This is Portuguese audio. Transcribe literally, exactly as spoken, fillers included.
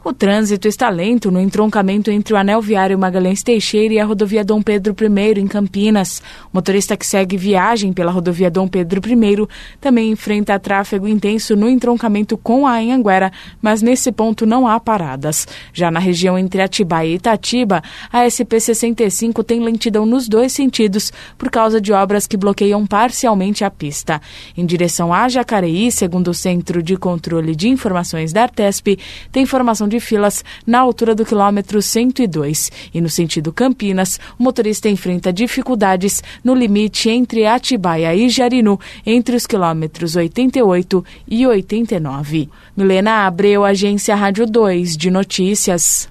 O trânsito está lento no entroncamento entre o anel viário Magalhães Teixeira e a rodovia Dom Pedro I, em Campinas. O motorista que segue viagem pela rodovia Dom Pedro I também enfrenta tráfego intenso no entroncamento com a Anhanguera, mas nesse ponto não há paradas. Já na região entre Atibaia e Itatiba, a S P sessenta e cinco tem lentidão nos dois sentidos por causa de obras que bloqueiam parcialmente a pista. Em direção a Jacareí, segundo o Centro de Controle de Informações da Artesp, tem informação de filas na altura do quilômetro cento e dois. E no sentido Campinas, o motorista enfrenta dificuldades no limite entre Atibaia e Jarinu, entre os quilômetros oitenta e oito e oitenta e nove. Milena Abreu, Agência Rádio dois de Notícias.